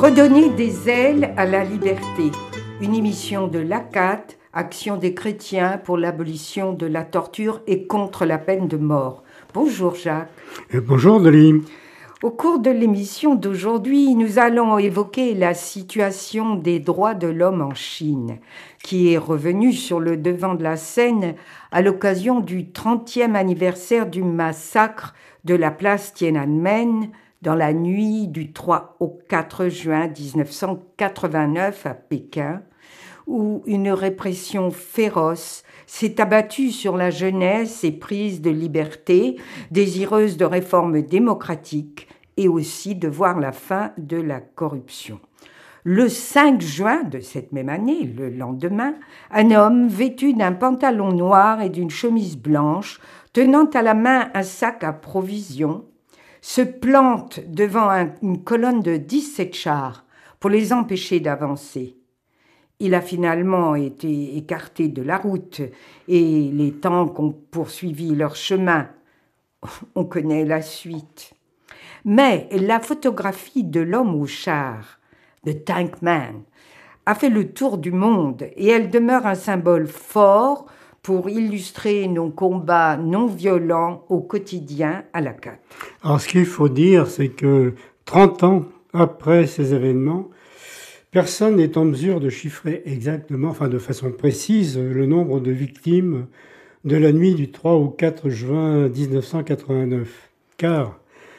Redonner des ailes à la liberté. Une émission de l'ACAT, Action des chrétiens pour l'abolition de la torture et contre la peine de mort. Bonjour Jacques. Bonjour Dolly. Au cours de l'émission d'aujourd'hui, nous allons évoquer la situation des droits de l'homme en Chine, qui est revenue sur le devant de la scène à l'occasion du 30e anniversaire du massacre de la place Tiananmen dans la nuit du 3 au 4 juin 1989 à Pékin, où une répression féroce s'est abattue sur la jeunesse éprise de liberté, désireuse de réformes démocratiques et aussi de voir la fin de la corruption. Le 5 juin de cette même année, le lendemain, un homme vêtu d'un pantalon noir et d'une chemise blanche, tenant à la main un sac à provisions, se plante devant une colonne de 17 chars pour les empêcher d'avancer. Il a finalement été écarté de la route et les tanks ont poursuivi leur chemin. On connaît la suite. Mais la photographie de l'homme au char, The Tank Man, a fait le tour du monde et elle demeure un symbole fort pour illustrer nos combats non violents au quotidien à l'ACAT. Alors ce qu'il faut dire, c'est que 30 ans après ces événements, personne n'est en mesure de chiffrer exactement, enfin de façon précise, le nombre de victimes de la nuit du 3 au 4 juin 1989. Car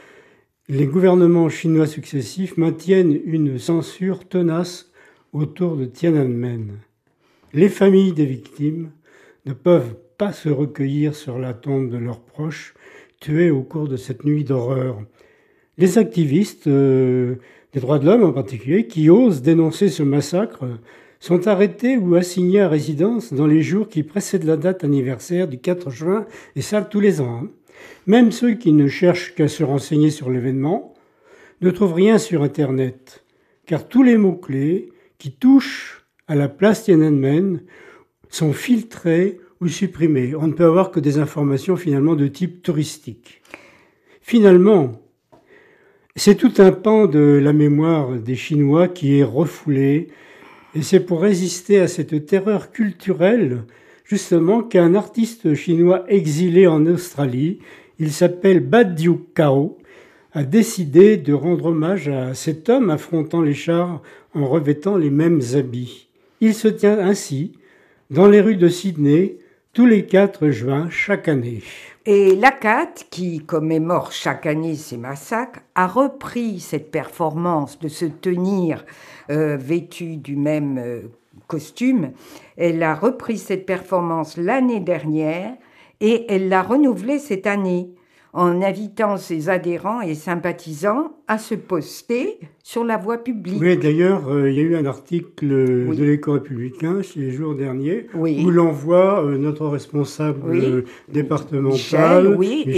les gouvernements chinois successifs maintiennent une censure tenace autour de Tiananmen. Les familles des victimes ne peuvent pas se recueillir sur la tombe de leurs proches tués au cours de cette nuit d'horreur. Les activistes des droits de l'homme en particulier, qui osent dénoncer ce massacre, sont arrêtés ou assignés à résidence dans les jours qui précèdent la date anniversaire du 4 juin, et ça tous les ans. Même ceux qui ne cherchent qu'à se renseigner sur l'événement ne trouvent rien sur Internet, car tous les mots-clés qui touchent à la place Tiananmen sont filtrés ou supprimés. On ne peut avoir que des informations finalement de type touristique. Finalement, c'est tout un pan de la mémoire des Chinois qui est refoulé, et c'est pour résister à cette terreur culturelle, justement, qu'un artiste chinois exilé en Australie, il s'appelle Badiou Cao, a décidé de rendre hommage à cet homme affrontant les chars en revêtant les mêmes habits. Il se tient ainsi dans les rues de Sydney tous les 4 juin chaque année. Et l'ACAT, qui commémore chaque année ces massacres, a repris cette performance de se tenir vêtu du même costume. Elle a repris cette performance l'année dernière et elle l'a renouvelée cette année en invitant ses adhérents et sympathisants à se poster sur la voie publique. Oui, d'ailleurs, il y a eu un article de l'Écho républicain ces jours derniers où l'on voit notre responsable départemental,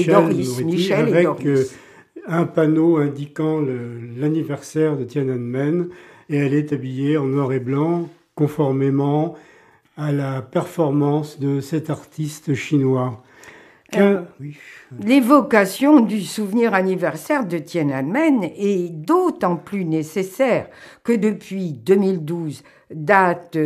Michel avec Doris. Un panneau indiquant l'anniversaire de Tiananmen, et elle est habillée en noir et blanc, conformément à la performance de cet artiste chinois. L'évocation du souvenir anniversaire de Tiananmen est d'autant plus nécessaire que depuis 2012, date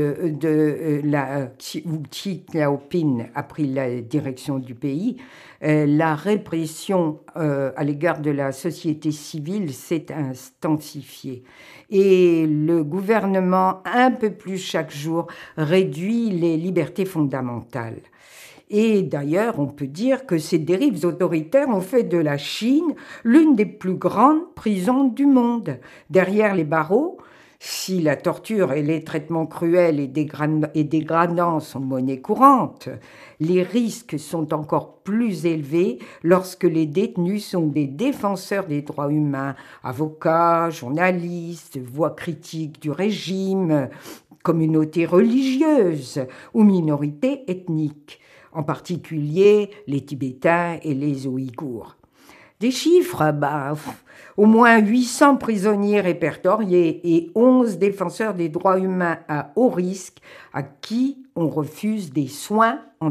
où Xi Jinping a pris la direction du pays, la répression à l'égard de la société civile s'est intensifiée. Et le gouvernement, un peu plus chaque jour, réduit les libertés fondamentales. Et d'ailleurs, on peut dire que ces dérives autoritaires ont fait de la Chine l'une des plus grandes prisons du monde. Derrière les barreaux, si la torture et les traitements cruels et dégradants sont monnaie courante, les risques sont encore plus élevés lorsque les détenus sont des défenseurs des droits humains, avocats, journalistes, voix critiques du régime, communautés religieuses ou minorités ethniques, en particulier les Tibétains et les Ouïghours. Des chiffres, au moins 800 prisonniers répertoriés et 11 défenseurs des droits humains à haut risque à qui on refuse des soins en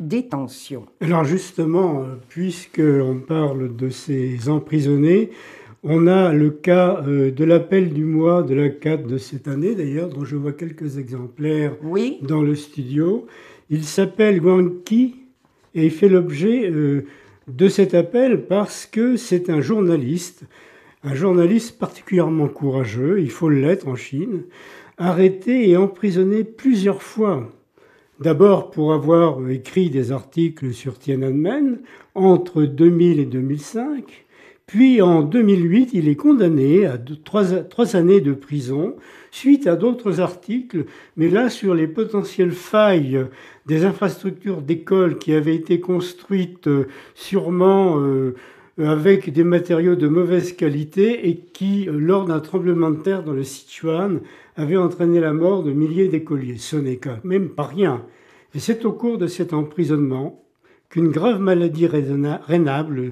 détention. Alors justement, puisqu'on parle de ces emprisonnés, On a le cas de l'appel du mois de la CAD de cette année, d'ailleurs, dont je vois quelques exemplaires Oui. dans le studio. Il s'appelle Wang Qi et il fait l'objet de cet appel parce que c'est un journaliste particulièrement courageux, il faut l'être en Chine, arrêté et emprisonné plusieurs fois. D'abord pour avoir écrit des articles sur Tiananmen entre 2000 et 2005. Puis en 2008, il est condamné à 3 années de prison suite à d'autres articles, mais là sur les potentielles failles des infrastructures d'écoles qui avaient été construites sûrement avec des matériaux de mauvaise qualité et qui, lors d'un tremblement de terre dans le Sichuan, avaient entraîné la mort de milliers d'écoliers. Ce n'est quand même pas rien. Et c'est au cours de cet emprisonnement qu'une grave maladie rénale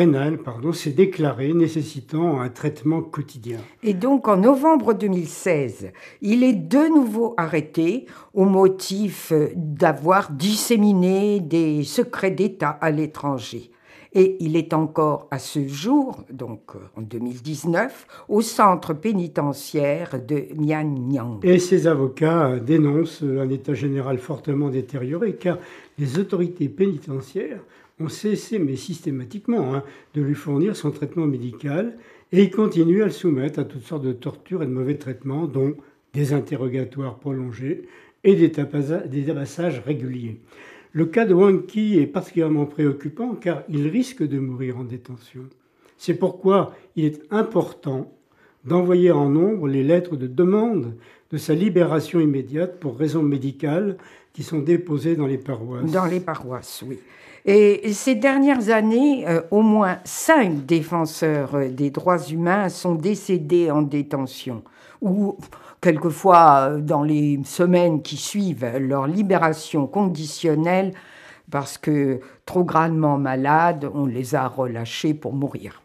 s'est déclarée, nécessitant un traitement quotidien. Et donc, en novembre 2016, il est de nouveau arrêté au motif d'avoir disséminé des secrets d'État à l'étranger. Et il est encore à ce jour, donc en 2019, au centre pénitentiaire de Mianyang. Et ses avocats dénoncent un état général fortement détérioré, car les autorités pénitentiaires ont cessé, mais systématiquement, de lui fournir son traitement médical, et ils continuent à le soumettre à toutes sortes de tortures et de mauvais traitements, dont des interrogatoires prolongés et des tabassages réguliers. Le cas de Wang Qi est particulièrement préoccupant car il risque de mourir en détention. C'est pourquoi il est important d'envoyer en nombre les lettres de demande de sa libération immédiate pour raisons médicales qui sont déposées dans les paroisses. Dans les paroisses, oui. Et ces dernières années, au moins 5 défenseurs des droits humains sont décédés en détention, ou quelquefois dans les semaines qui suivent leur libération conditionnelle, parce que trop gravement malades, on les a relâchés pour mourir.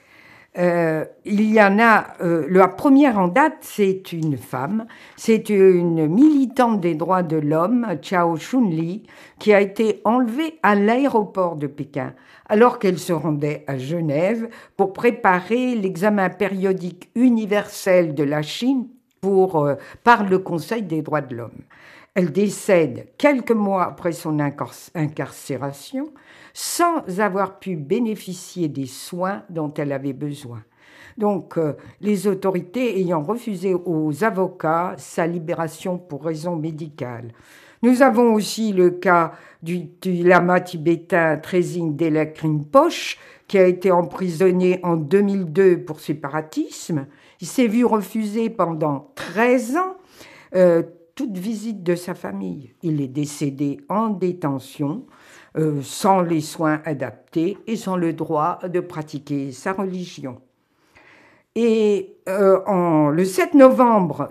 Il y en a, la première en date, c'est une femme, c'est une militante des droits de l'homme, Chao Chun-li, qui a été enlevée à l'aéroport de Pékin, alors qu'elle se rendait à Genève pour préparer l'examen périodique universel de la Chine par le Conseil des droits de l'homme. Elle décède quelques mois après son incarcération, sans avoir pu bénéficier des soins dont elle avait besoin. Donc, les autorités ayant refusé aux avocats sa libération pour raisons médicales. Nous avons aussi le cas du lama tibétain Trezin Delek Rinpoche, qui a été emprisonné en 2002 pour séparatisme. Il s'est vu refuser pendant 13 ans toute visite de sa famille. Il est décédé en détention, sans les soins adaptés et sans le droit de pratiquer sa religion. Et le 7 novembre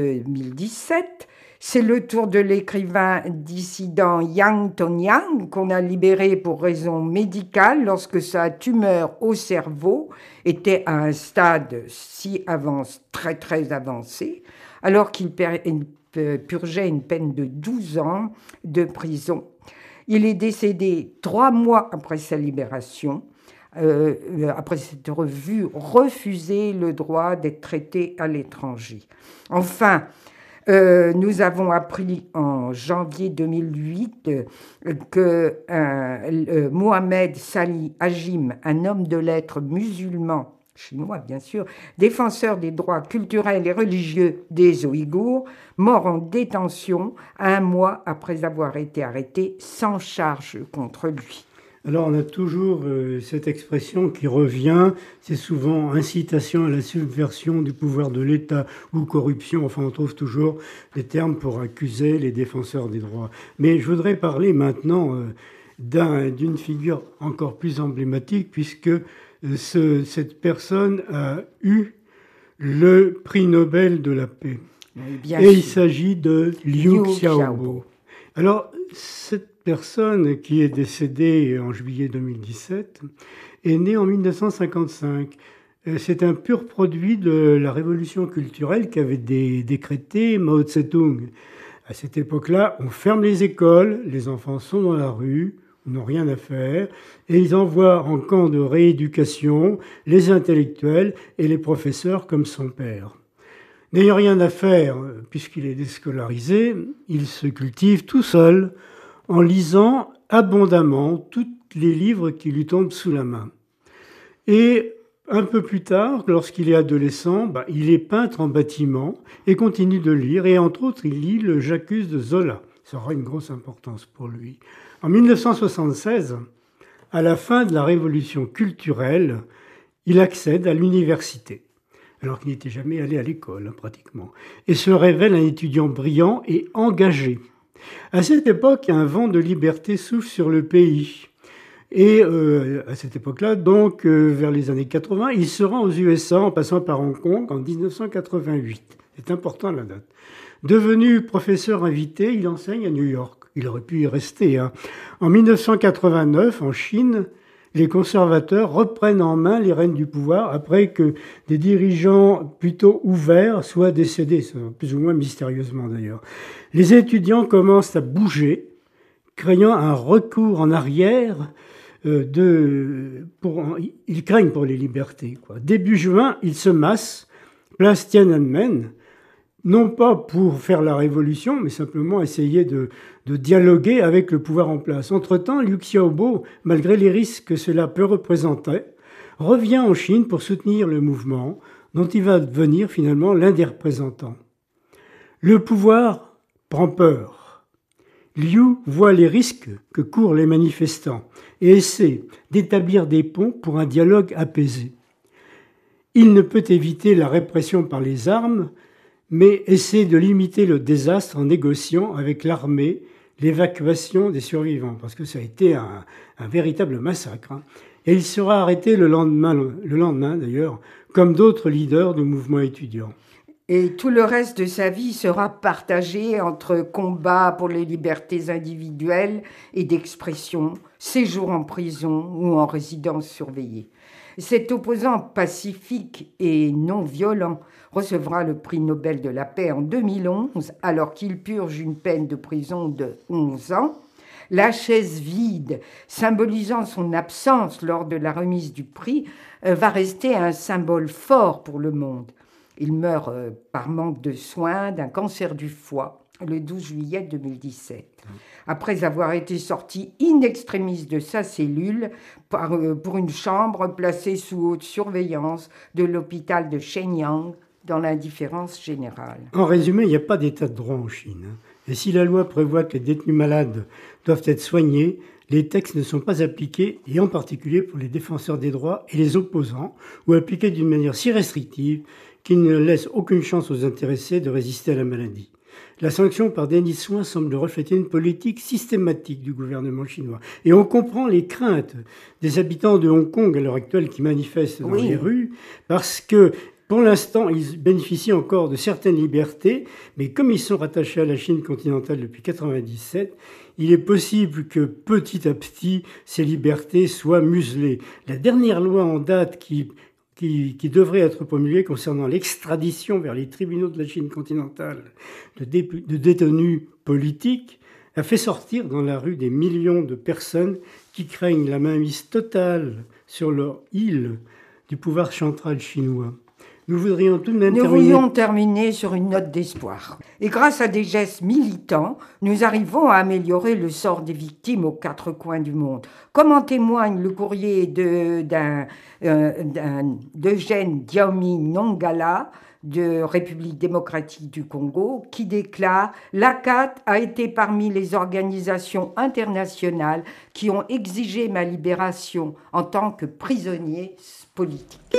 2017, c'est le tour de l'écrivain dissident Yang Tonyang qu'on a libéré pour raison médicale lorsque sa tumeur au cerveau était à un stade très très avancé, alors qu'il purgeait une peine de 12 ans de prison. Il est décédé 3 mois après sa libération, après s'être vu refuser le droit d'être traité à l'étranger. Enfin, nous avons appris en janvier 2008 que Mohamed Salih Hajim, un homme de lettres musulman, chinois bien sûr, défenseur des droits culturels et religieux des Ouïghours, mort en détention 1 mois après avoir été arrêté sans charge contre lui. Alors on a toujours cette expression qui revient, c'est souvent incitation à la subversion du pouvoir de l'État ou corruption, enfin on trouve toujours des termes pour accuser les défenseurs des droits. Mais je voudrais parler maintenant d'une figure encore plus emblématique puisque cette personne a eu le prix Nobel de la paix. Oui, et il s'agit de Liu Xiaobo. Alors, cette personne qui est décédée en juillet 2017 est née en 1955. C'est un pur produit de la révolution culturelle qu'avait décrété Mao Tse-tung. À cette époque-là, on ferme les écoles, les enfants sont dans la rue, Ils n'ont rien à faire et ils envoient en camp de rééducation les intellectuels et les professeurs comme son père. N'ayant rien à faire, puisqu'il est déscolarisé, il se cultive tout seul en lisant abondamment tous les livres qui lui tombent sous la main. Et un peu plus tard, lorsqu'il est adolescent, il est peintre en bâtiment et continue de lire. Et entre autres, il lit le J'accuse de Zola. Ça aura une grosse importance pour lui. En 1976, à la fin de la révolution culturelle, il accède à l'université, alors qu'il n'était jamais allé à l'école, pratiquement, et se révèle un étudiant brillant et engagé. À cette époque, un vent de liberté souffle sur le pays. Et à cette époque-là, donc vers les années 80, il se rend aux USA en passant par Hong Kong en 1988. C'est important la date. Devenu professeur invité, il enseigne à New York. Il aurait pu y rester. En 1989, en Chine, les conservateurs reprennent en main les rênes du pouvoir après que des dirigeants plutôt ouverts soient décédés, plus ou moins mystérieusement d'ailleurs. Les étudiants commencent à bouger, craignant un recours en arrière. Ils craignent pour les libertés. Début juin, ils se massent, place Tiananmen, non pas pour faire la révolution, mais simplement essayer de dialoguer avec le pouvoir en place. Entre-temps, Liu Xiaobo, malgré les risques que cela peut représenter, revient en Chine pour soutenir le mouvement, dont il va devenir finalement l'un des représentants. Le pouvoir prend peur. Liu voit les risques que courent les manifestants et essaie d'établir des ponts pour un dialogue apaisé. Il ne peut éviter la répression par les armes, mais essaie de limiter le désastre en négociant avec l'armée l'évacuation des survivants, parce que ça a été un véritable massacre. Et il sera arrêté le lendemain d'ailleurs, comme d'autres leaders du mouvement étudiant. Et tout le reste de sa vie sera partagé entre combats pour les libertés individuelles et d'expression, séjour en prison ou en résidence surveillée. Cet opposant pacifique et non violent recevra le prix Nobel de la paix en 2011, alors qu'il purge une peine de prison de 11 ans. La chaise vide, symbolisant son absence lors de la remise du prix, va rester un symbole fort pour le monde. Il meurt par manque de soins d'un cancer du foie le 12 juillet 2017, après avoir été sorti in extremis de sa cellule pour une chambre placée sous haute surveillance de l'hôpital de Shenyang dans l'indifférence générale. En résumé, il n'y a pas d'état de droit en Chine. Et si la loi prévoit que les détenus malades doivent être soignés, les textes ne sont pas appliqués, et en particulier pour les défenseurs des droits et les opposants, ou appliqués d'une manière si restrictive qu'il ne laisse aucune chance aux intéressés de résister à la maladie. La sanction par déni de soins semble refléter une politique systématique du gouvernement chinois. Et on comprend les craintes des habitants de Hong Kong à l'heure actuelle qui manifestent dans les rues, parce que pour l'instant, ils bénéficient encore de certaines libertés, mais comme ils sont rattachés à la Chine continentale depuis 1997, il est possible que petit à petit, ces libertés soient muselées. La dernière loi en date qui devrait être promulguée concernant l'extradition vers les tribunaux de la Chine continentale de détenus politiques a fait sortir dans la rue des millions de personnes qui craignent la mainmise totale sur leur île du pouvoir central chinois. Nous voulions terminer sur une note d'espoir. Et grâce à des gestes militants, nous arrivons à améliorer le sort des victimes aux quatre coins du monde. Comme en témoigne le courrier d'Eugène Diaomi Nongala, de République démocratique du Congo, qui déclare « L'ACAT a été parmi les organisations internationales qui ont exigé ma libération en tant que prisonnier politique ».